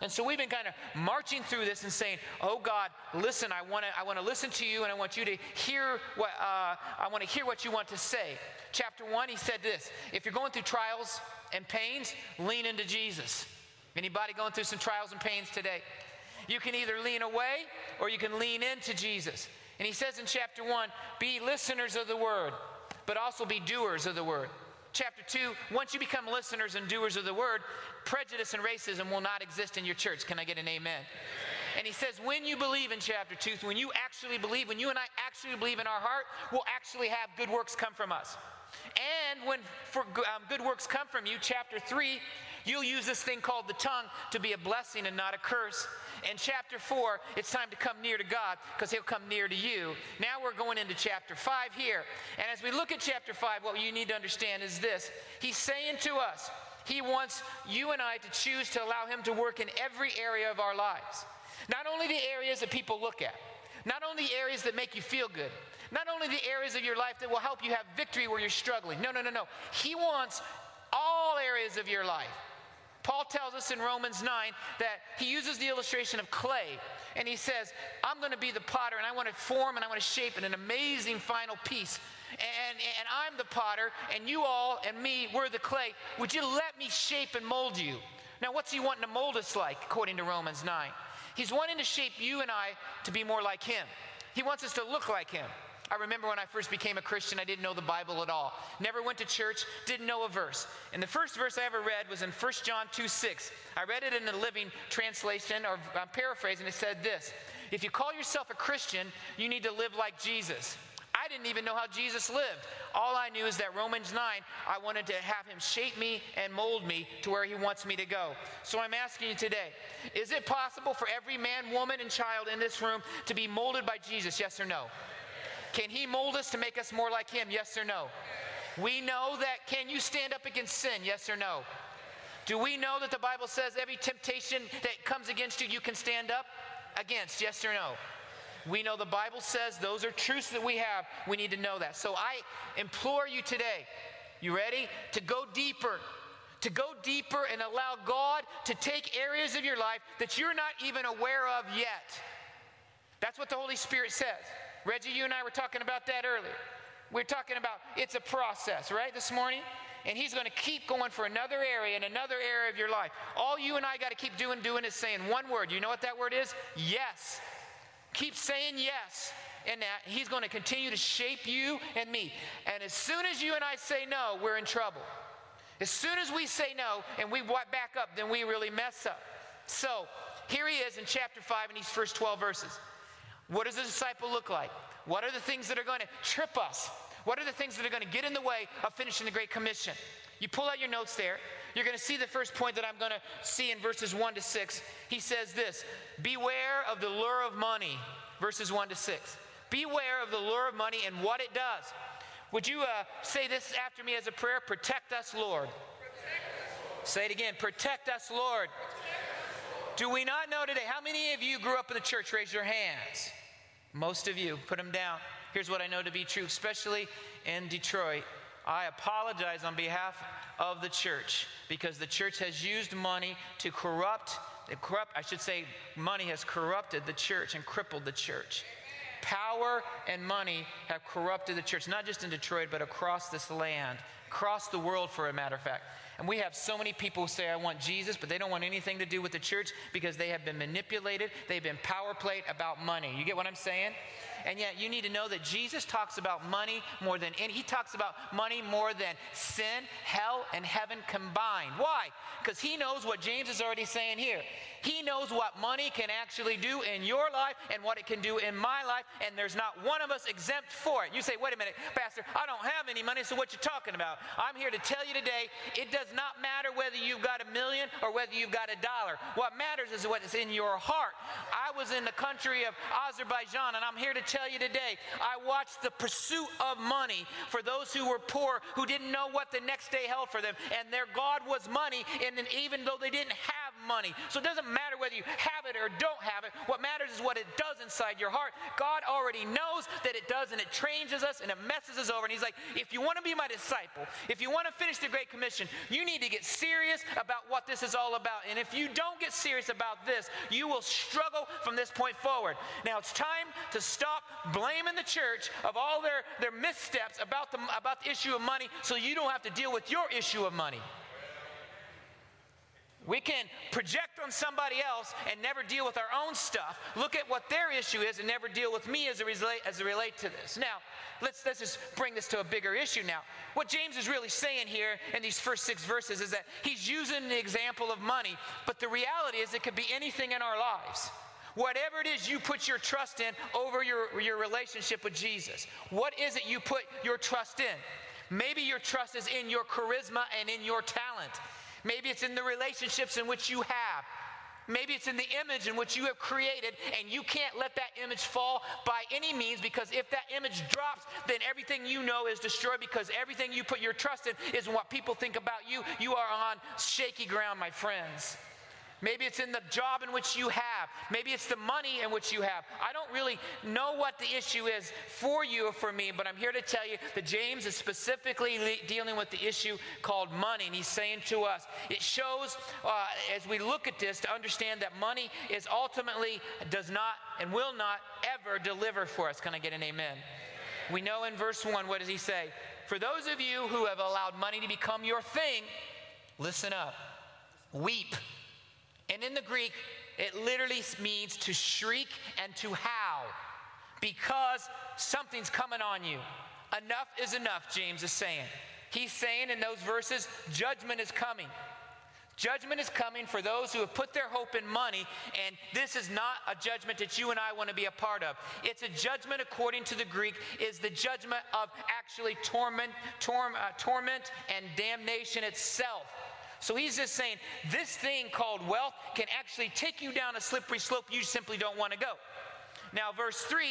And so we've been kind of marching through this and saying, oh God, listen, I want to listen to you, and I want you to hear what you want to say. Chapter 1, he said this: if you're going through trials and pains, lean into Jesus. Anybody going through some trials and pains today? You can either lean away or you can lean into Jesus. And he says in chapter 1, be listeners of the word, but also be doers of the word. Chapter 2, once you become listeners and doers of the word, prejudice and racism will not exist in your church. Can I get an amen? And he says, when you believe in chapter 2, when you actually believe, when you and I actually believe in our heart, we'll actually have good works come from us. And when good works come from you, chapter 3, you'll use this thing called the tongue to be a blessing and not a curse. And chapter 4, it's time to come near to God because he'll come near to you. Now we're going into chapter 5 here. And as we look at chapter 5, what you need to understand is this. He's saying to us, he wants you and I to choose to allow him to work in every area of our lives. Not only the areas that people look at, not only the areas that make you feel good, not only the areas of your life that will help you have victory where you're struggling. No. He wants all areas of your life. Paul tells us in Romans 9 that he uses the illustration of clay, and he says, I'm going to be the potter, and I want to form and I want to shape in an amazing final piece. And I'm the potter, and you all and me, we're the clay. Would you let me shape and mold you? Now, what's he wanting to mold us like, according to Romans 9? He's wanting to shape you and I to be more like him. He wants us to look like him. I remember when I first became a Christian, I didn't know the Bible at all. Never went to church, didn't know a verse. And the first verse I ever read was in 1 John 2:6. I read it in the Living Translation, or I'm paraphrasing, it said this: if you call yourself a Christian, you need to live like Jesus. I didn't even know how Jesus lived. All I knew is that Romans 9, I wanted to have him shape me and mold me to where he wants me to go. So I'm asking you today, is it possible for every man, woman, and child in this room to be molded by Jesus, yes or no? Can he mold us to make us more like him, yes or no? We know that. Can you stand up against sin, yes or no? Do we know that the Bible says every temptation that comes against you, you can stand up against, yes or no? We know the Bible says those are truths that we have. We need to know that. So I implore you today, you ready? To go deeper and allow God to take areas of your life that you're not even aware of yet. That's what the Holy Spirit says. Reggie, you and I were talking about that earlier. We're talking about it's a process, right, this morning? And he's going to keep going for another area and another area of your life. All you and I got to keep doing is saying one word. You know what that word is? Yes. Keep saying yes. And that he's going to continue to shape you and me. And as soon as you and I say no, we're in trouble. As soon as we say no and we back up, then we really mess up. So here he is in chapter 5 in these first 12 verses. What does a disciple look like? What are the things that are going to trip us? What are the things that are going to get in the way of finishing the Great Commission? You pull out your notes there. You're going to see the first point that I'm going to see in verses 1 to 6. He says this: beware of the lure of money, verses 1 to 6. Beware of the lure of money and what it does. Would you say this after me as a prayer? Protect us, Lord. Say it again. Protect us, Lord. Do we not know today? How many of you grew up in the church? Raise your hands. Most of you. Put them down. Here's what I know to be true, especially in Detroit. I apologize on behalf of the church because the church has used money to money has corrupted the church and crippled the church. Power and money have corrupted the church, not just in Detroit, but across this land, across the world, for a matter of fact. And we have so many people who say, I want Jesus, but they don't want anything to do with the church because they have been manipulated. They've been power played about money. You get what I'm saying? And yet you need to know that Jesus talks about money more than any. He talks about money more than sin, hell, and heaven combined. Why? Because he knows what James is already saying here. He knows what money can actually do in your life and what it can do in my life, and there's not one of us exempt for it. You say, wait a minute, Pastor, I don't have any money, so what you talking about? I'm here to tell you today, it does not matter whether you've got $1 million or whether you've got $1. What matters is what is in your heart. I was in the country of Azerbaijan, and I'm here to tell you today, I watched the pursuit of money for those who were poor, who didn't know what the next day held for them, and their God was money, and even though they didn't have money. So it doesn't matter whether you have it or don't have it. What matters is what it does inside your heart. God already knows that it does, and it changes us, and it messes us over. And he's like, if you want to be my disciple, if you want to finish the Great Commission, you need to get serious about what this is all about. And if you don't get serious about this, you will struggle from this point forward. Now it's time to stop blaming the church of all their missteps about the issue of money, so you don't have to deal with your issue of money. We can project on somebody else and never deal with our own stuff. Look at what their issue is and never deal with me as it relates to this. Now, let's just bring this to a bigger issue now. What James is really saying here in these first 6 verses is that he's using the example of money, but the reality is it could be anything in our lives. Whatever it is you put your trust in over your relationship with Jesus. What is it you put your trust in? Maybe your trust is in your charisma and in your talent. Maybe it's in the relationships in which you have. Maybe it's in the image in which you have created, and you can't let that image fall by any means, because if that image drops, then everything you know is destroyed, because everything you put your trust in is what people think about you. You are on shaky ground, my friends. Maybe it's in the job in which you have. Maybe it's the money in which you have. I don't really know what the issue is for you or for me, but I'm here to tell you that James is specifically dealing with the issue called money. And he's saying to us, it shows as we look at this to understand that money is ultimately does not and will not ever deliver for us. Can I get an amen? We know in verse 1, what does he say? For those of you who have allowed money to become your thing, listen up, weep. And in the Greek, it literally means to shriek and to howl, because something's coming on you. Enough is enough, James is saying. He's saying in those verses, judgment is coming. Judgment is coming for those who have put their hope in money, and this is not a judgment that you and I want to be a part of. It's a judgment, according to the Greek, is the judgment of actually torment and damnation itself. So he's just saying this thing called wealth can actually take you down a slippery slope you simply don't want to go. Now, verse 3,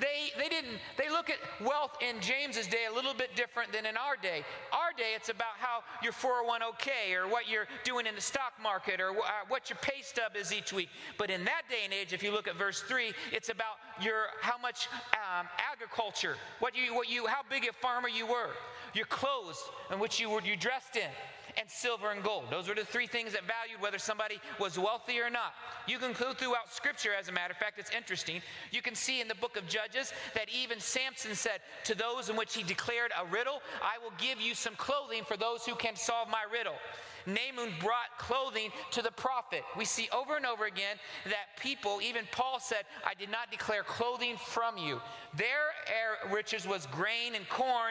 they look at wealth in James's day a little bit different than in our day. Our day, it's about how your 401k or what you're doing in the stock market or what your pay stub is each week. But in that day and age, if you look at verse 3, it's about how much agriculture, how big a farmer you were, your clothes in which you dressed in, and silver and gold. Those were the 3 things that valued whether somebody was wealthy or not. You can go throughout Scripture, as a matter of fact, it's interesting. You can see in the book of Judges that even Samson said to those in which he declared a riddle, I will give you some clothing for those who can solve my riddle. Naaman brought clothing to the prophet. We see over and over again that people, even Paul said, I did not declare clothing from you. Their riches was grain and corn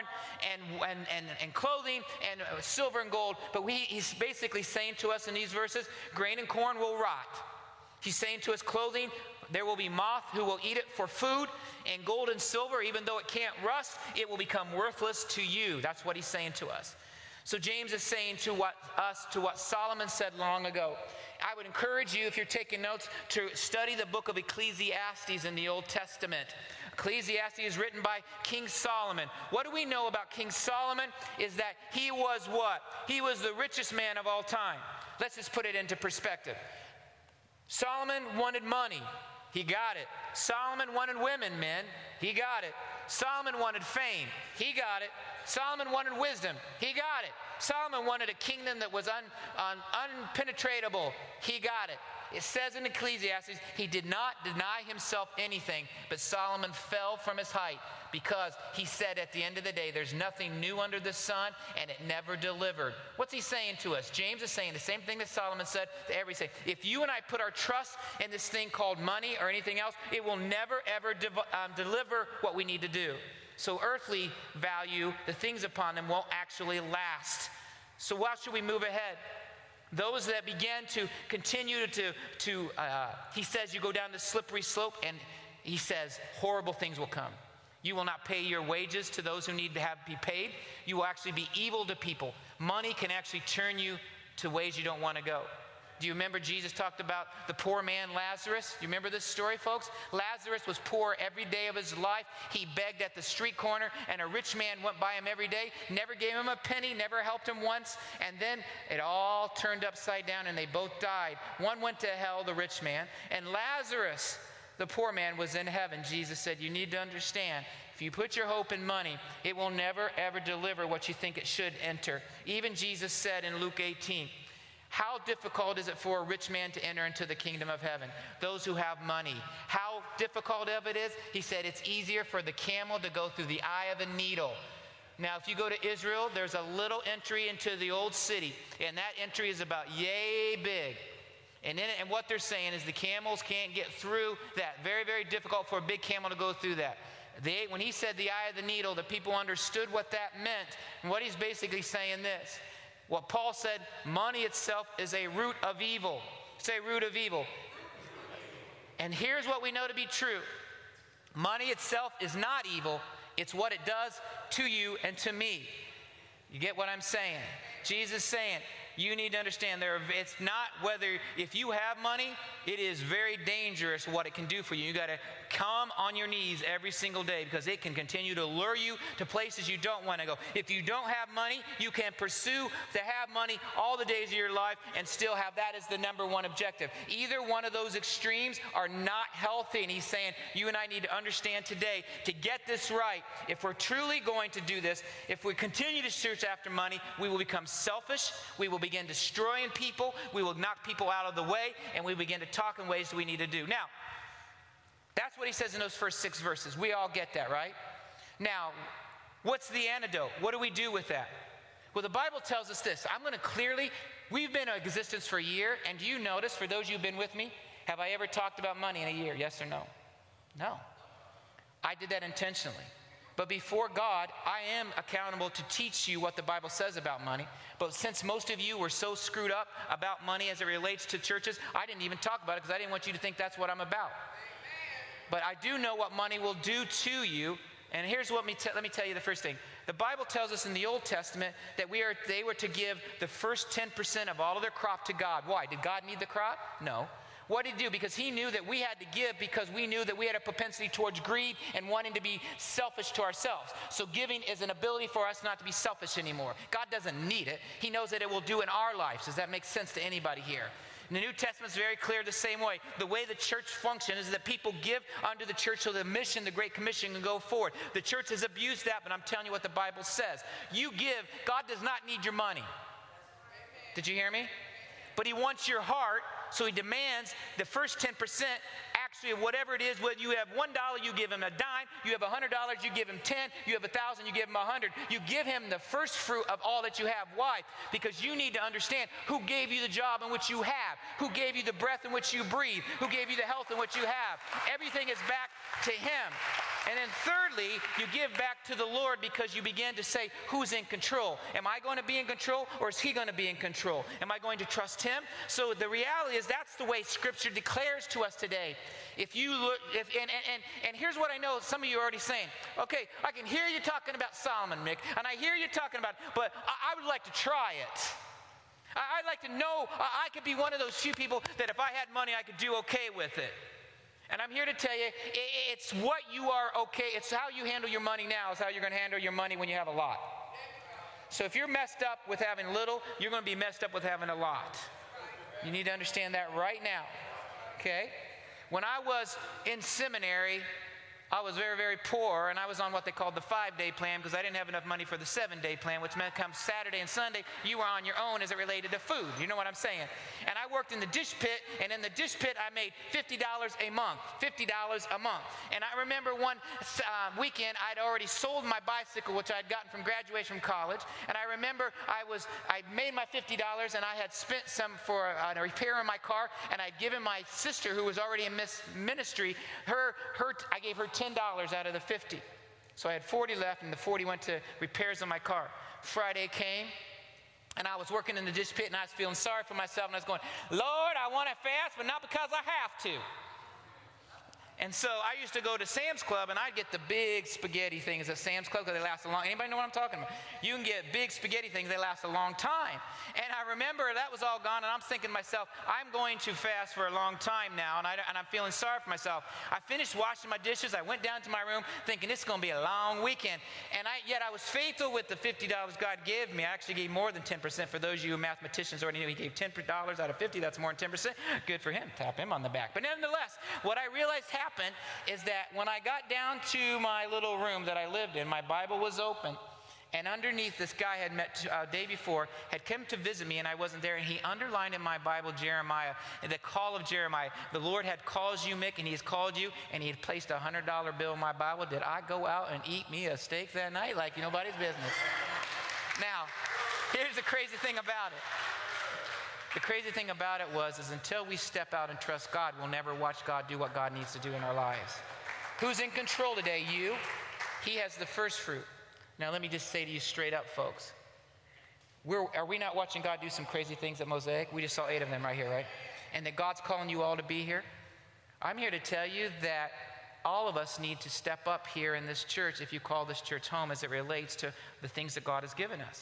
and clothing and silver and gold. But he's basically saying to us in these verses, grain and corn will rot. He's saying to us, clothing, there will be moth who will eat it for food, and gold and silver, even though it can't rust, it will become worthless to you. That's what he's saying to us. So James is saying to what Solomon said long ago. I would encourage you, if you're taking notes, to study the book of Ecclesiastes in the Old Testament. Ecclesiastes is written by King Solomon. What do we know about King Solomon is that he was what? He was the richest man of all time. Let's just put it into perspective. Solomon wanted money. He got it. Solomon wanted women, men. He got it. Solomon wanted fame. He got it. Solomon wanted wisdom. He got it. Solomon wanted a kingdom that was unpenetratable. He got it. It says in Ecclesiastes, he did not deny himself anything, but Solomon fell from his height because he said at the end of the day, there's nothing new under the sun, and it never delivered. What's he saying to us? James is saying the same thing that Solomon said to everything. If you and I put our trust in this thing called money or anything else, it will never, ever deliver what we need to do. So earthly value, the things upon them, won't actually last. So how should we move ahead? Those that began to continue he says you go down the slippery slope, and he says horrible things will come. You will not pay your wages to those who need to be paid. You will actually be evil to people. Money can actually turn you to ways you don't want to go. Do you remember Jesus talked about the poor man Lazarus? Do you remember this story, folks? Lazarus was poor every day of his life. He begged at the street corner, and a rich man went by him every day, never gave him a penny, never helped him once, and then it all turned upside down, and they both died. One went to hell, the rich man, and Lazarus, the poor man, was in heaven. Jesus said, you need to understand, if you put your hope in money, it will never, ever deliver what you think it should enter. Even Jesus said in Luke 18, how difficult is it for a rich man to enter into the kingdom of heaven? Those who have money. How difficult of it is? He said it's easier for the camel to go through the eye of a needle. Now, if you go to Israel, there's a little entry into the old city, and that entry is about yay big. And what they're saying is the camels can't get through that. Very, very difficult for a big camel to go through that. When he said the eye of the needle, the people understood what that meant. And what he's basically saying this. What Paul said, money itself is a root of evil. Say root of evil. And here's what we know to be true. Money itself is not evil. It's what it does to you and to me. You get what I'm saying? Jesus is saying, you need to understand, it's not whether, if you have money, it is very dangerous what it can do for you. You got to come on your knees every single day because it can continue to lure you to places you don't want to go. If you don't have money, you can pursue to have money all the days of your life and still have that as the number one objective. Either one of those extremes are not healthy. And he's saying, you and I need to understand today, to get this right, if we're truly going to do this, if we continue to search after money, we will become selfish, we will begin destroying people, we will knock people out of the way, and we begin to talk in ways that we need to do. Now, that's what he says in those first 6 verses. We all get that, right? Now, what's the antidote? What do we do with that? Well, the Bible tells us this. I'm going to clearly, we've been in existence for a year, and do you notice, for those of you who've been with me, have I ever talked about money in a year? Yes or no? No. I did that intentionally. But before God, I am accountable to teach you what the Bible says about money. But since most of you were so screwed up about money as it relates to churches, I didn't even talk about it because I didn't want you to think that's what I'm about. But I do know what money will do to you. And here's what let me tell you the first thing. The Bible tells us in the Old Testament that they were to give the first 10% of all of their crop to God. Why? Did God need the crop? No. What did he do? Because he knew that we had to give because we knew that we had a propensity towards greed and wanting to be selfish to ourselves. So giving is an ability for us not to be selfish anymore. God doesn't need it. He knows that it will do in our lives. Does that make sense to anybody here? And the New Testament is very clear the same way. The way the church functions is that people give unto the church so the mission, the Great Commission, can go forward. The church has abused that, but I'm telling you what the Bible says. You give. God does not need your money. Did you hear me? But he wants your heart, so he demands the first 10% actually of whatever it is. Whether you have $1, you give him a dime. You have $100, you give him 10. You have 1,000, you give him 100. You give him the first fruit of all that you have. Why? Because you need to understand who gave you the job in which you have, who gave you the breath in which you breathe, who gave you the health in which you have. Everything is back to him. And then thirdly, you give back to the Lord because you begin to say, who's in control? Am I going to be in control, or is he going to be in control? Am I going to trust him? So the reality is that's the way Scripture declares to us today. If you look, and here's what I know some of you are already saying. Okay, I can hear you talking about Solomon, Mick, and I hear you talking about, but I would like to try it. I'd like to know, I could be one of those few people that if I had money, I could do okay with it. And I'm here to tell you, it's what you are okay. It's how you handle your money now is how you're going to handle your money when you have a lot. So if you're messed up with having little, you're going to be messed up with having a lot. You need to understand that right now. Okay? When I was in seminary, I was very, very poor, and I was on what they called the 5-day plan because I didn't have enough money for the 7-day plan, which meant come Saturday and Sunday, you were on your own as it related to food. You know what I'm saying? And I worked in the dish pit, and in the dish pit, I made $50 a month. $50 a month. And I remember one weekend, I'd already sold my bicycle, which I'd gotten from graduation from college, and I remember I made my $50, and I had spent some for a repair on my car, and I'd given my sister, who was already in ministry, I gave her $10 out of the 50. So I had 40 left, and the 40 went to repairs on my car. Friday came, and I was working in the dish pit, and I was feeling sorry for myself, and I was going, Lord, I want to fast, but not because I have to. And so I used to go to Sam's Club, and I'd get the big spaghetti things at Sam's Club because they last a long. Anybody know what I'm talking about? You can get big spaghetti things; they last a long time. And I remember that was all gone, and I'm thinking to myself, I'm going to fast for a long time now, and I'm feeling sorry for myself. I finished washing my dishes. I went down to my room thinking this is going to be a long weekend, and yet I was faithful with the $50 God gave me. I actually gave more than 10%. For those of you mathematicians already knew, he gave $10 out of 50. That's more than 10%. Good for him. Tap him on the back. But nonetheless, what I realized happened is that when I got down to my little room that I lived in, my Bible was open, and underneath this guy I had met day before had come to visit me, and I wasn't there, and he underlined in my Bible Jeremiah, the call of Jeremiah. The Lord had called you, Mick, and he has called you, and he had placed a $100 bill in my Bible. Did I go out and eat me a steak that night like nobody's business? Now, here's the crazy thing about it. The crazy thing about it is until we step out and trust God, we'll never watch God do what God needs to do in our lives. Who's in control today? You. He has the first fruit. Now, let me just say to you straight up, folks. Are we not watching God do some crazy things at Mosaic? We just saw 8 of them right here, right? And that God's calling you all to be here. I'm here to tell you that all of us need to step up here in this church, if you call this church home, as it relates to the things that God has given us.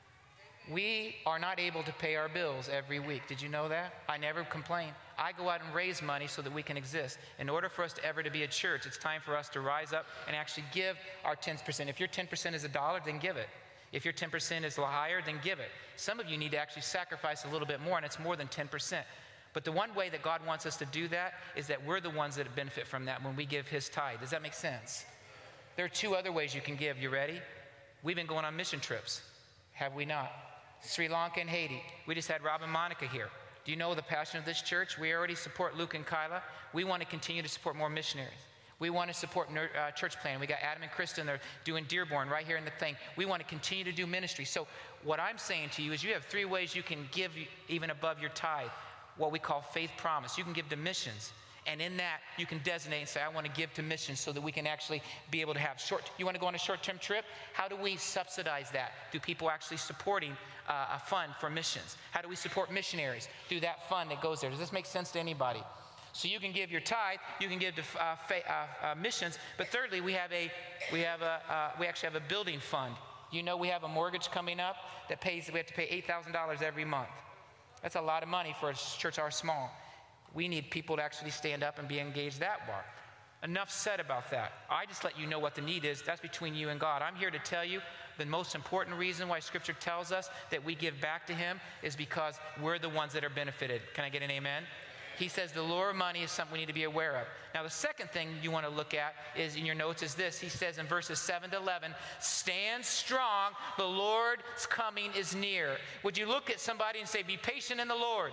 We are not able to pay our bills every week. Did you know that? I never complain. I go out and raise money so that we can exist. In order for us to ever to be a church, it's time for us to rise up and actually give our 10%. If your 10% is $1, then give it. If your 10% is higher, then give it. Some of you need to actually sacrifice a little bit more, and it's more than 10%. But the one way that God wants us to do that is that we're the ones that benefit from that when we give his tithe. Does that make sense? There are 2 other ways you can give. You ready? We've been going on mission trips. Have we not? Sri Lanka and Haiti. We just had Rob and Monica here. Do you know the passion of this church? We already support Luke and Kyla. We want to continue to support more missionaries. We want to support church planting. We got Adam and Kristen. They're doing Dearborn right here in the thing. We want to continue to do ministry. So what I'm saying to you is you have 3 ways you can give even above your tithe, what we call faith promise. You can give to missions. And in that, you can designate and say, I want to give to missions so that we can actually be able to have you want to go on a short-term trip? How do we subsidize that? Through people actually supporting a fund for missions. How do we support missionaries? Through that fund that goes there. Does this make sense to anybody? So you can give your tithe, you can give to missions, but thirdly, we actually have a building fund. You know we have a mortgage coming up that we have to pay $8,000 every month. That's a lot of money for a church our small. We need people to actually stand up and be engaged that far. Enough said about that. I just let you know what the need is. That's between you and God. I'm here to tell you the most important reason why Scripture tells us that we give back to him is because we're the ones that are benefited. Can I get an amen? He says the lure of money is something we need to be aware of. Now, the second thing you want to look at is in your notes is this. He says in verses 7 to 11, stand strong, the Lord's coming is near. Would you look at somebody and say, be patient in the Lord?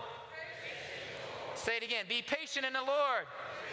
Say it again, be patient in the Lord.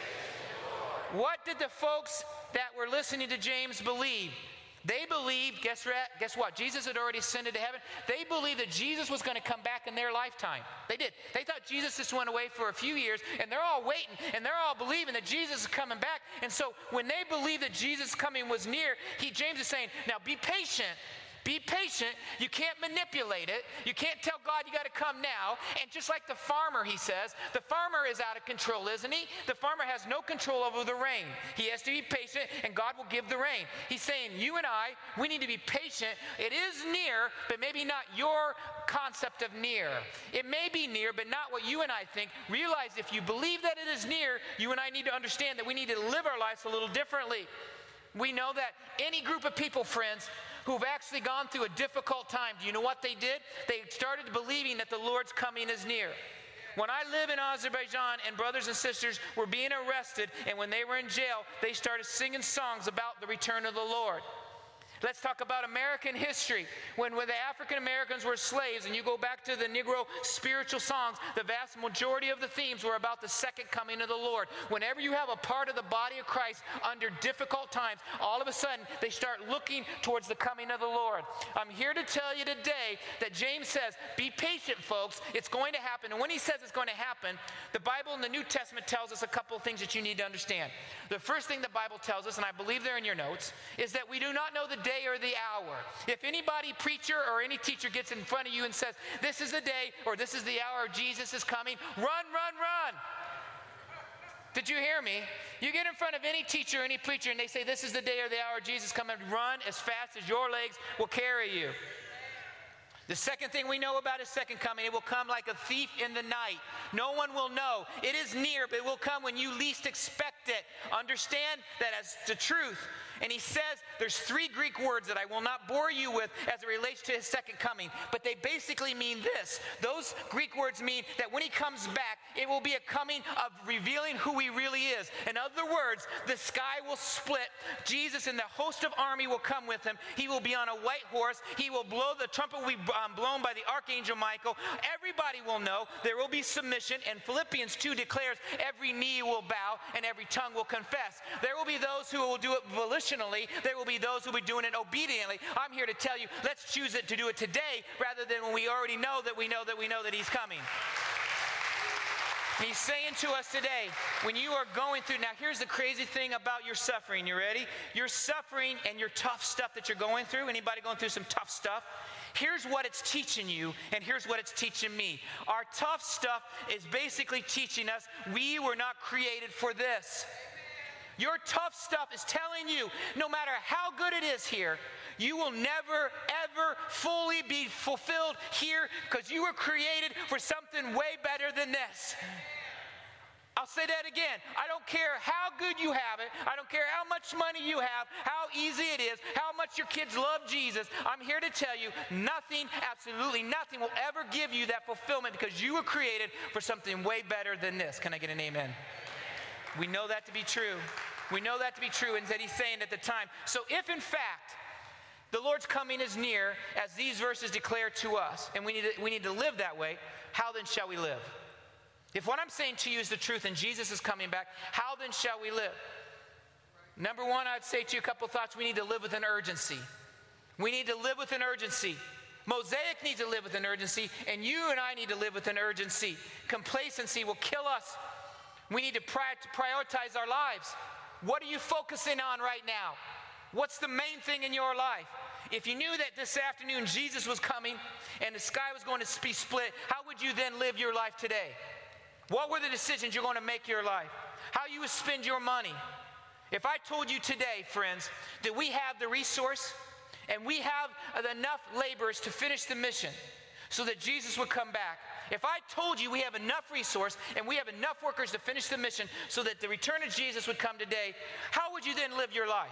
What did the folks that were listening to James believe? They believed, guess what? Jesus had already ascended to heaven. They believed that Jesus was going to come back in their lifetime. They did. They thought Jesus just went away for a few years, and they're all waiting, and they're all believing that Jesus is coming back. And so when they believed that Jesus' coming was near, James is saying, now be patient. Be patient. You can't manipulate it. You can't tell God you got to come now. And just like the farmer, he says, the farmer is out of control, isn't he? The farmer has no control over the rain. He has to be patient, and God will give the rain. He's saying, you and I, we need to be patient. It is near, but maybe not your concept of near. It may be near, but not what you and I think. Realize if you believe that it is near, you and I need to understand that we need to live our lives a little differently. We know that any group of people, friends, who've actually gone through a difficult time, do you know what they did? They started believing that the Lord's coming is near. When I live in Azerbaijan and brothers and sisters were being arrested, and when they were in jail, they started singing songs about the return of the Lord. Let's talk about American history. When the African Americans were slaves, and you go back to the Negro spiritual songs, the vast majority of the themes were about the second coming of the Lord. Whenever you have a part of the body of Christ under difficult times, all of a sudden they start looking towards the coming of the Lord. I'm here to tell you today that James says, be patient, folks. It's going to happen. And when he says it's going to happen, the Bible in the New Testament tells us a couple of things that you need to understand. The first thing the Bible tells us, and I believe they're in your notes, is that we do not know the day or the hour. If anybody, preacher or any teacher, gets in front of you and says, this is the day or this is the hour Jesus is coming, run, run, run. Did you hear me? You get in front of any teacher, any preacher, and they say, this is the day or the hour Jesus coming. Run as fast as your legs will carry you. The second thing we know about his second coming, it will come like a thief in the night. No one will know. It is near, but it will come when you least expect it. Understand that as the truth. And he says there's 3 Greek words that I will not bore you with as it relates to his second coming. But they basically mean this. Those Greek words mean that when he comes back, it will be a coming of revealing who he really is. In other words, the sky will split. Jesus and the host of army will come with him. He will be on a white horse. He will blow, the trumpet will be blown by the archangel Michael. Everybody will know. There will be submission. And Philippians 2 declares every knee will bow and every tongue will confess. There will be those who will do it volitionally. There will be those who will be doing it obediently. I'm here to tell you, let's choose it to do it today rather than when we already know that we know that he's coming. And he's saying to us today, when you are going through, now here's the crazy thing about your suffering. You ready? Your suffering and your tough stuff that you're going through. Anybody going through some tough stuff? Here's what it's teaching you, and here's what it's teaching me. Our tough stuff is basically teaching us we were not created for this. Your tough stuff is telling you, no matter how good it is here, you will never, ever fully be fulfilled here because you were created for something way better than this. I'll say that again. I don't care how good you have it. I don't care how much money you have, how easy it is, how much your kids love Jesus. I'm here to tell you, nothing, absolutely nothing will ever give you that fulfillment because you were created for something way better than this. Can I get an amen? We know that to be true. We know that to be true, and that he's saying at the time. So if in fact the Lord's coming is near, as these verses declare to us, and we need to live that way, how then shall we live? If what I'm saying to you is the truth and Jesus is coming back, how then shall we live? Number one, I'd say to you a couple of thoughts. We need to live with an urgency. We need to live with an urgency. Mosaic needs to live with an urgency, and you and I need to live with an urgency. Complacency will kill us. We need to prioritize our lives. What are you focusing on right now? What's the main thing in your life? If you knew that this afternoon Jesus was coming and the sky was going to be split, how would you then live your life today? What were the decisions you're going to make in your life? How you would spend your money? If I told you today, friends, that we have the resource and we have enough laborers to finish the mission so that Jesus would come back, if I told you we have enough resource and we have enough workers to finish the mission so that the return of Jesus would come today, how would you then live your life?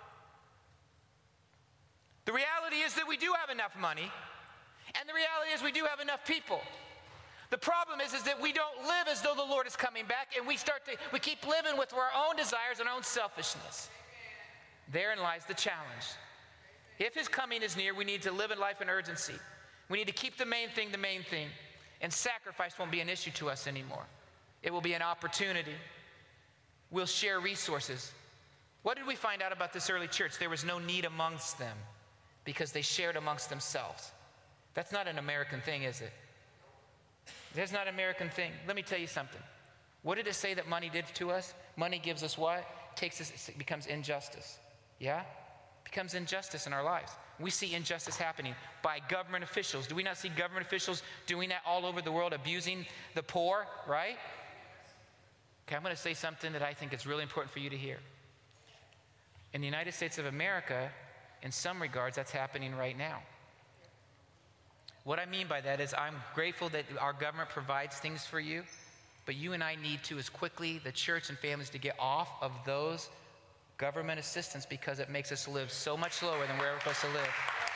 The reality is that we do have enough money, and the reality is we do have enough people. The problem is that we don't live as though the Lord is coming back, and we keep living with our own desires and our own selfishness. Therein lies the challenge. If his coming is near, we need to live in life in urgency. We need to keep the main thing, and sacrifice won't be an issue to us anymore. It will be an opportunity. We'll share resources. What did we find out about this early church? There was no need amongst them because they shared amongst themselves. That's not an American thing, is it? That's not an American thing. Let me tell you something. What did it say that money did to us? Money gives us what? It becomes injustice. Yeah? It becomes injustice in our lives. We see injustice happening by government officials. Do we not see government officials doing that all over the world, abusing the poor, right? Okay, I'm going to say something that I think is really important for you to hear. In the United States of America, in some regards, that's happening right now. What I mean by that is I'm grateful that our government provides things for you, but you and I need to, as quickly, the church and families, to get off of those government assistance because it makes us live so much slower than we're supposed to live.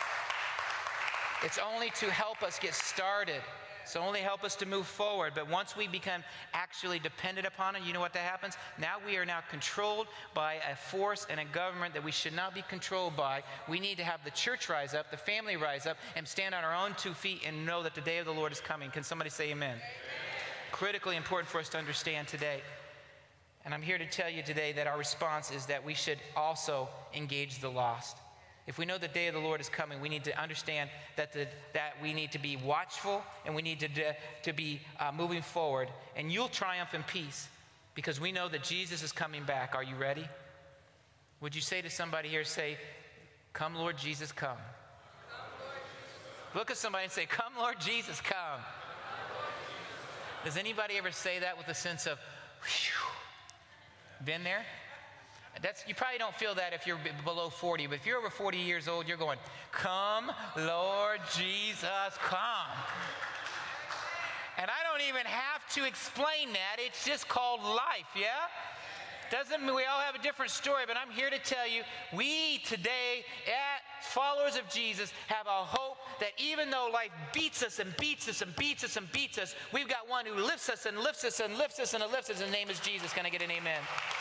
It's only to help us get started. It's only help us to move forward. But once we become actually dependent upon it, you know what that happens? Now we are now controlled by a force and a government that we should not be controlled by. We need to have the church rise up, the family rise up, and stand on our own 2 feet and know that the day of the Lord is coming. Can somebody say amen? Amen. Critically important for us to understand today. And I'm here to tell you today that our response is that we should also engage the lost. If we know the day of the Lord is coming, we need to understand that we need to be watchful and we need to be moving forward. And you'll triumph in peace because we know that Jesus is coming back. Are you ready? Would you say to somebody here, say, "Come, Lord Jesus, come." Look at somebody and say, "Come, Lord Jesus, come." Does anybody ever say that with a sense of, whew, Been there? You probably don't feel that if you're below 40, but if you're over 40 years old, you're going, come, Lord Jesus, come. And I don't even have to explain that. It's just called life, yeah? Doesn't mean we all have a different story, but I'm here to tell you, we today, as followers of Jesus, have a hope that even though life beats us and beats us and beats us and beats us, we've got one who lifts us and lifts us and lifts us and lifts us. His name is Jesus. Can I get an amen?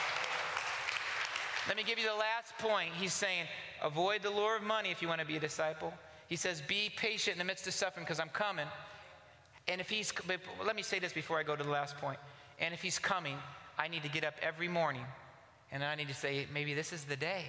Let me give you the last point. He's saying, avoid the lure of money if you want to be a disciple. He says, be patient in the midst of suffering because I'm coming. And let me say this before I go to the last point. And if he's coming, I need to get up every morning and I need to say, maybe this is the day.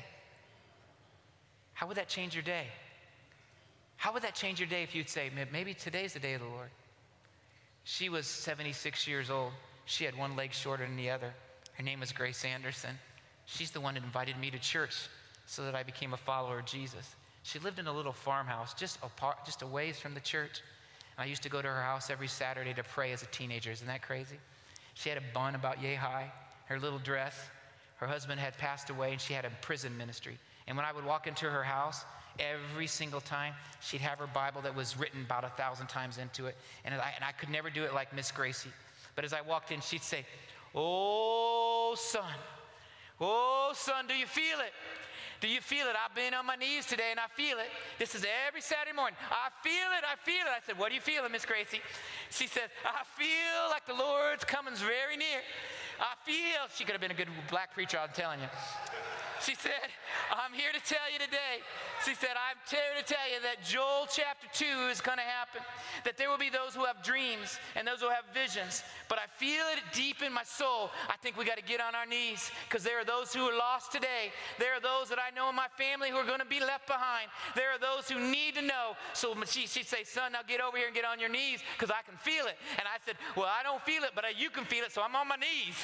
How would that change your day? How would that change your day if you'd say, maybe today's the day of the Lord? She was 76 years old. She had one leg shorter than the other. Her name was Grace Anderson. She's the one that invited me to church so that I became a follower of Jesus. She lived in a little farmhouse just a ways from the church. And I used to go to her house every Saturday to pray as a teenager. Isn't that crazy? She had a bun about yay high, her little dress. Her husband had passed away and she had a prison ministry. And when I would walk into her house, every single time, she'd have her Bible that was written about 1,000 times into it. And I could never do it like Miss Gracie. But as I walked in, she'd say, oh, son, do you feel it? Do you feel it? I've been on my knees today and I feel it. This is every Saturday morning. I feel it. I said, what are you feeling, Miss Gracie? She says, I feel like the Lord's coming very near. She could have been a good black preacher, I'm telling you. She said, I'm here to tell you today. She said, I'm here to tell you that Joel chapter 2 is going to happen. That there will be those who have dreams and those who have visions. But I feel it deep in my soul. I think we got to get on our knees because there are those who are lost today. There are those that I know in my family who are going to be left behind. There are those who need to know. So she'd say, son, now get over here and get on your knees because I can feel it. And I said, well, I don't feel it, but you can feel it, so I'm on my knees.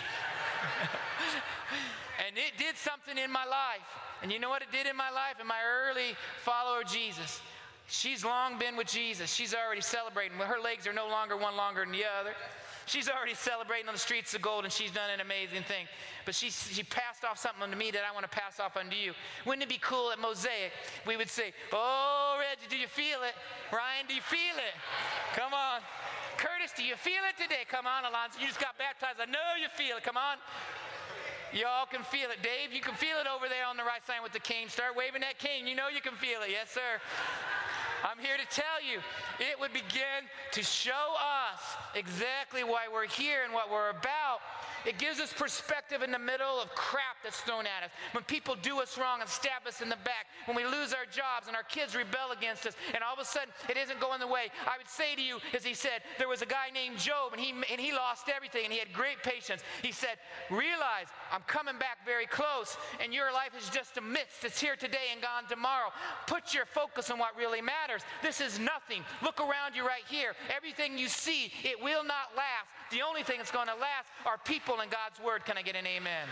And it did something in my life. And you know what it did in my life? In my early follower of Jesus. She's long been with Jesus. She's already celebrating. Her legs are no longer one longer than the other. She's already celebrating on the streets of gold, and she's done an amazing thing. But she passed off something to me that I want to pass off onto you. Wouldn't it be cool at Mosaic? We would say, oh, Reggie, do you feel it? Ryan, do you feel it? Come on. Curtis, do you feel it today? Come on, Alonzo. You just got baptized. I know you feel it. Come on. Y'all can feel it. Dave, you can feel it over there on the right side with the cane. Start waving that cane. You know you can feel it. Yes, sir. I'm here to tell you, it would begin to show us exactly why we're here and what we're about. It gives us perspective in the middle of crap that's thrown at us. When people do us wrong and stab us in the back, when we lose our jobs and our kids rebel against us, and all of a sudden it isn't going the way. I would say to you, as he said, there was a guy named Job, and he lost everything, and he had great patience. He said, realize I'm coming back very close, and your life is just a mist. It's here today and gone tomorrow. Put your focus on what really matters. This is nothing. Look around you right here. Everything you see, it will not last. The only thing that's going to last are people in God's word. Can I get an amen?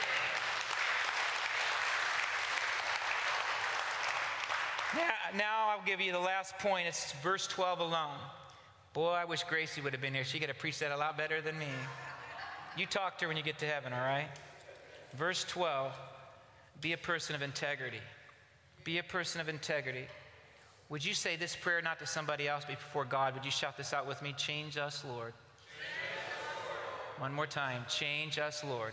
Now I'll give you the last point. It's verse 12 alone. Boy, I wish Gracie would have been here. She could have preached that a lot better than me. You talk to her when you get to heaven, all right? Verse 12, be a person of integrity. Be a person of integrity. Would you say this prayer not to somebody else, but before God? Would you shout this out with me? Change us, Lord. One more time. Change us, Lord.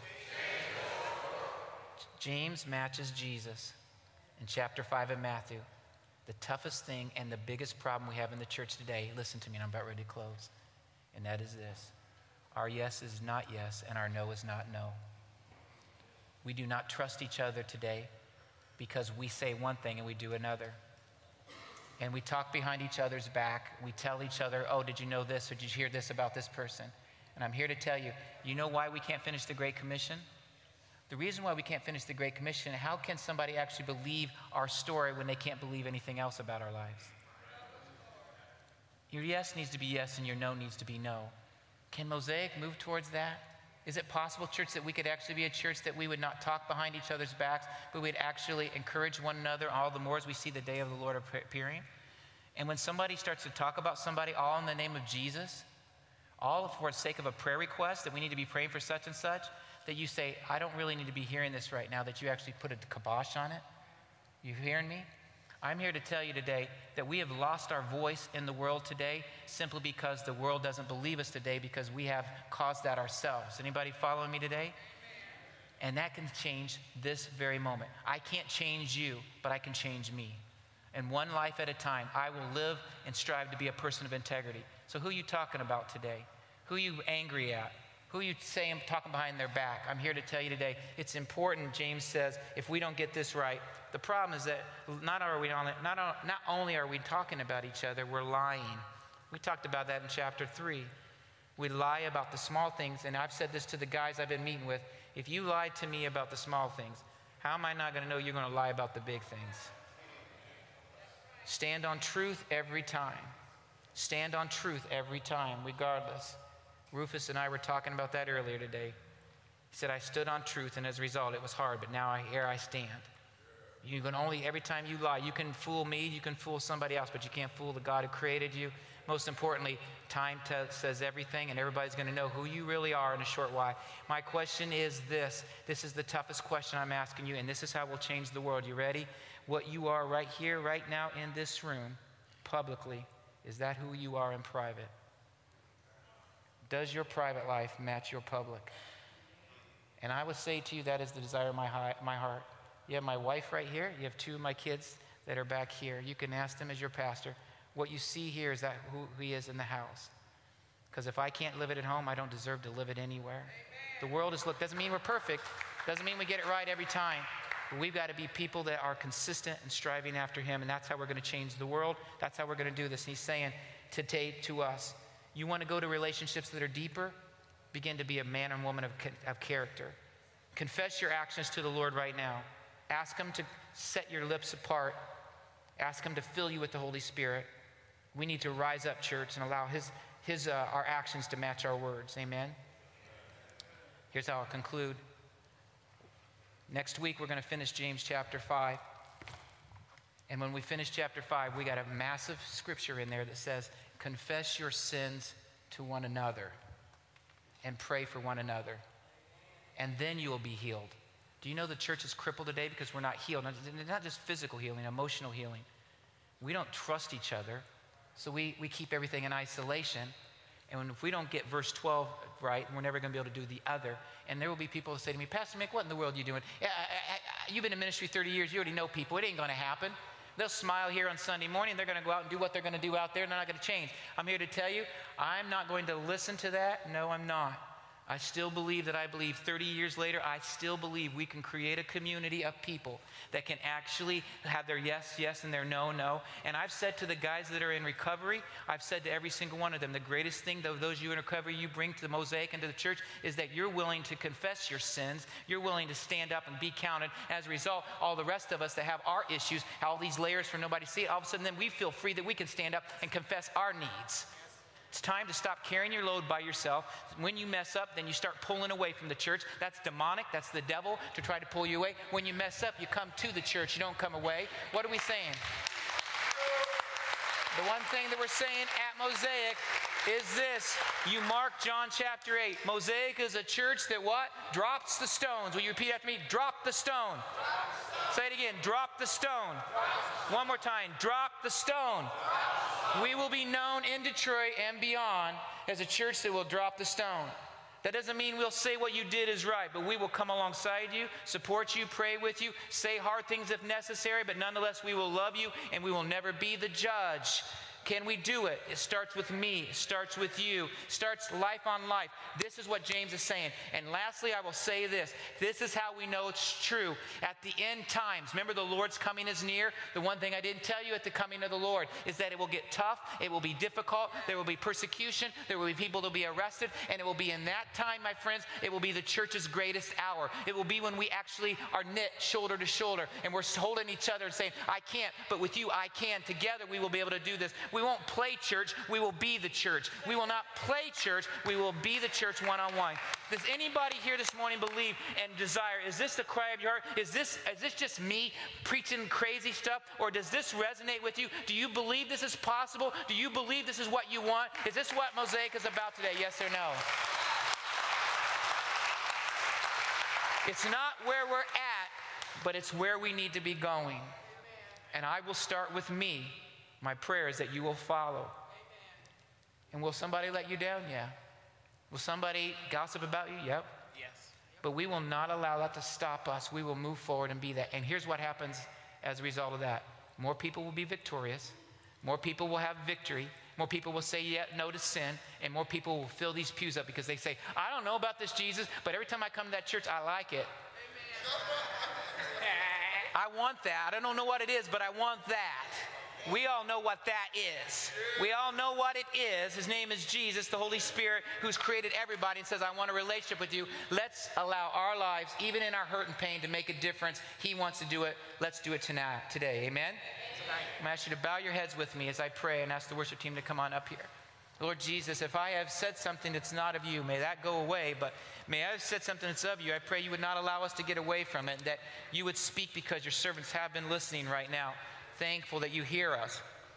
James matches Jesus in chapter 5 of Matthew. The toughest thing and the biggest problem we have in the church today, listen to me, and I'm about ready to close, and that is this. Our yes is not yes, and our no is not no. We do not trust each other today because we say one thing and we do another. And we talk behind each other's back. We tell each other, oh, did you know this, or did you hear this about this person? And I'm here to tell you, you know why we can't finish the Great Commission? The reason why we can't finish the Great Commission, how can somebody actually believe our story when they can't believe anything else about our lives? Your yes needs to be yes and your no needs to be no. Can Mosaic move towards that? Is it possible, church, that we could actually be a church that we would not talk behind each other's backs, but we'd actually encourage one another all the more as we see the day of the Lord appearing? And when somebody starts to talk about somebody all in the name of Jesus, all for the sake of a prayer request that we need to be praying for such and such, that you say, I don't really need to be hearing this right now, that you actually put a kibosh on it. You hearing me? I'm here to tell you today that we have lost our voice in the world today simply because the world doesn't believe us today because we have caused that ourselves. Anybody following me today? And that can change this very moment. I can't change you, but I can change me. And one life at a time, I will live and strive to be a person of integrity. So who are you talking about today? Who are you angry at? Who are you saying talking behind their back? I'm here to tell you today, it's important, James says, if we don't get this right, the problem is that not only are we talking about each other, we're lying. We talked about that in chapter 3. We lie about the small things, and I've said this to the guys I've been meeting with. If you lied to me about the small things, how am I not going to know you're going to lie about the big things? Stand on truth every time. Stand on truth every time, regardless. Rufus and I were talking about that earlier today. He said, I stood on truth, and as a result, it was hard, but now here I stand. You can only, every time you lie, you can fool me, you can fool somebody else, but you can't fool the God who created you. Most importantly, time says everything, and everybody's going to know who you really are in a short while. My question is this. This is the toughest question I'm asking you, and this is how we'll change the world. You ready? What you are right here, right now in this room, publicly, is that who you are in private? Does your private life match your public? And I would say to you, that is the desire of my heart. You have my wife right here. You have 2 of my kids that are back here. You can ask them as your pastor. What you see here is that who he is in the house. Because if I can't live it at home, I don't deserve to live it anywhere. The world is, doesn't mean we're perfect. Doesn't mean we get it right every time. But we've got to be people that are consistent and striving after him. And that's how we're going to change the world. That's how we're going to do this. And he's saying today to us, you want to go to relationships that are deeper? Begin to be a man and woman of character. Confess your actions to the Lord right now. Ask him to set your lips apart. Ask him to fill you with the Holy Spirit. We need to rise up, church, and allow our actions to match our words. Amen? Here's how I'll conclude. Next week, we're going to finish James chapter 5. And when we finish chapter 5, we got a massive scripture in there that says, confess your sins to one another and pray for one another. And then you will be healed. Do you know the church is crippled today because we're not healed? Not just physical healing, emotional healing. We don't trust each other, so we keep everything in isolation. And if we don't get verse 12 right, we're never going to be able to do the other. And there will be people who say to me, Pastor Mick, what in the world are you doing? You've been in ministry 30 years. You already know people. It ain't going to happen. They'll smile here on Sunday morning. They're going to go out and do what they're going to do out there, and they're not going to change. I'm here to tell you, I'm not going to listen to that. No, I'm not. I still believe that 30 years later, I still believe we can create a community of people that can actually have their yes, yes, and their no, no. And I've said to the guys that are in recovery, I've said to every single one of them, the greatest thing that those of you in recovery you bring to the Mosaic and to the church is that you're willing to confess your sins. You're willing to stand up and be counted. As a result, all the rest of us that have our issues, all these layers for nobody to see, all of a sudden then we feel free that we can stand up and confess our needs. It's time to stop carrying your load by yourself. When you mess up, then you start pulling away from the church. That's demonic. That's the devil to try to pull you away. When you mess up, you come to the church. You don't come away. What are we saying? The one thing that we're saying at Mosaic is this. You mark John chapter 8. Mosaic is a church that what? Drops the stones. Will you repeat after me? Drop the stone. Say it again. Drop the stone. One more time. Drop the stone. We will be known in Detroit and beyond as a church that will drop the stone. That doesn't mean we'll say what you did is right, but we will come alongside you, support you, pray with you, say hard things if necessary, but nonetheless we will love you and we will never be the judge. Can we do it? It starts with me. It starts with you. It starts life on life. This is what James is saying. And lastly, I will say this. This is how we know it's true. At the end times, remember the Lord's coming is near. The one thing I didn't tell you at the coming of the Lord is that it will get tough. It will be difficult. There will be persecution. There will be people that will be arrested. And it will be in that time, my friends, it will be the church's greatest hour. It will be when we actually are knit shoulder to shoulder. And we're holding each other and saying, I can't, but with you, I can. Together, we will be able to do this. We won't play church. We will be the church. We will not play church. We will be the church one-on-one. Does anybody here this morning believe and desire, is this the cry of your heart? Is this just me preaching crazy stuff? Or does this resonate with you? Do you believe this is possible? Do you believe this is what you want? Is this what Mosaic is about today? Yes or no? It's not where we're at, but it's where we need to be going. And I will start with me. My prayer is that you will follow. And will somebody let you down? Yeah. Will somebody gossip about you? Yep. Yes. But we will not allow that to stop us. We will move forward and be that. And here's what happens as a result of that. More people will be victorious. More people will have victory. More people will say no to sin. And more people will fill these pews up because they say, I don't know about this Jesus, but every time I come to that church, I like it. I want that. I don't know what it is, but I want that. We all know what that is. We all know what it is. His name is Jesus, the Holy Spirit, who's created everybody and says, I want a relationship with you. Let's allow our lives, even in our hurt and pain, to make a difference. He wants to do it. Let's do it today. Amen? I'm going to ask you to bow your heads with me as I pray and ask the worship team to come on up here. Lord Jesus, if I have said something that's not of you, may that go away. But may I have said something that's of you. I pray you would not allow us to get away from it, that you would speak because your servants have been listening right now. Thankful that you hear us.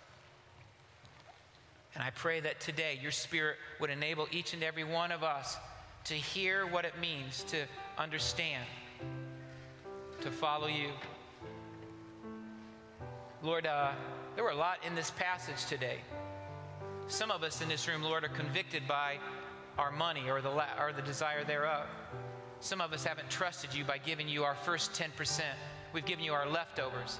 And I pray that today your Spirit would enable each and every one of us to hear what it means to understand, to follow you. Lord, there were a lot in this passage today. Some of us in this room, Lord, are convicted by our money or the desire thereof. Some of us haven't trusted you by giving you our first 10%. We've given you our leftovers.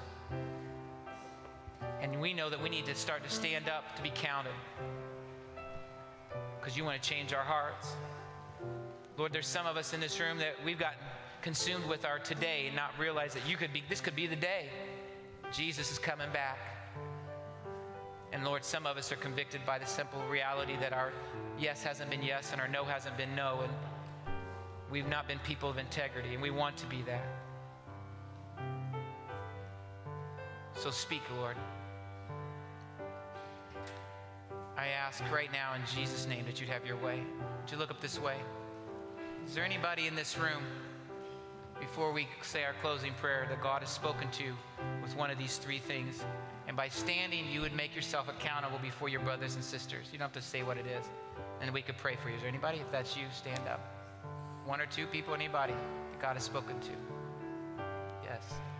And we know that we need to start to stand up to be counted because you want to change our hearts. Lord, there's some of us in this room that we've gotten consumed with our today and not realize that this could be the day. Jesus is coming back. And Lord, some of us are convicted by the simple reality that our yes hasn't been yes and our no hasn't been no. And we've not been people of integrity, and we want to be that. So speak, Lord. I ask right now in Jesus' name that you'd have your way. Would you look up this way? Is there anybody in this room, before we say our closing prayer, that God has spoken to with one of these three things? And by standing, you would make yourself accountable before your brothers and sisters. You don't have to say what it is. And we could pray for you. Is there anybody? If that's you, stand up. One or two people, anybody that God has spoken to? Yes.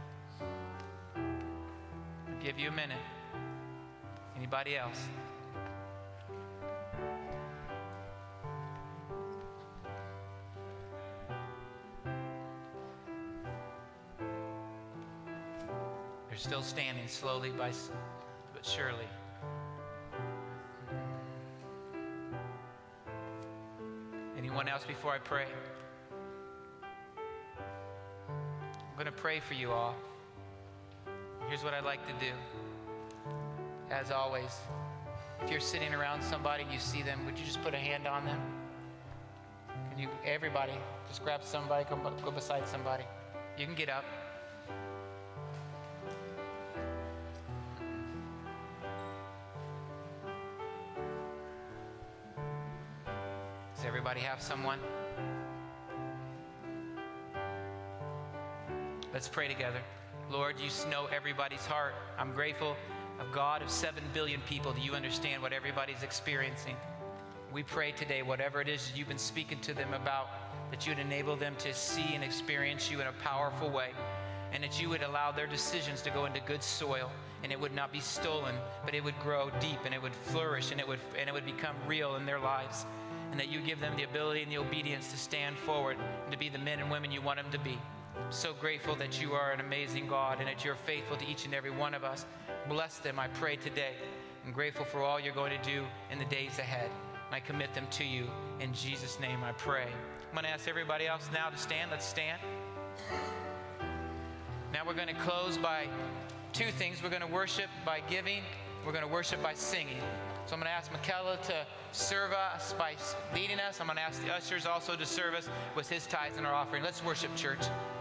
I'll give you a minute. Anybody else? They're still standing slowly but surely. Anyone else before I pray? I'm going to pray for you all. Here's what I'd like to do. As always, if you're sitting around somebody and you see them, would you just put a hand on them? Can you, everybody, just grab somebody, go beside somebody. You can get up. Does everybody have someone? Let's pray together. Lord, you know everybody's heart. I'm grateful, a God of 7 billion people, that you understand what everybody's experiencing. We pray today, whatever it is you've been speaking to them about, that you would enable them to see and experience you in a powerful way, and that you would allow their decisions to go into good soil, and it would not be stolen, but it would grow deep, and it would flourish, and it would become real in their lives, and that you give them the ability and the obedience to stand forward and to be the men and women you want them to be. So grateful that you are an amazing God and that you're faithful to each and every one of us. Bless them, I pray today. I'm grateful for all you're going to do in the days ahead. And I commit them to you. In Jesus' name I pray. I'm going to ask everybody else now to stand. Let's stand. Now we're going to close by two things. We're going to worship by giving. We're going to worship by singing. So I'm going to ask Michaela to serve us by leading us. I'm going to ask the ushers also to serve us with his tithes and our offering. Let's worship, church.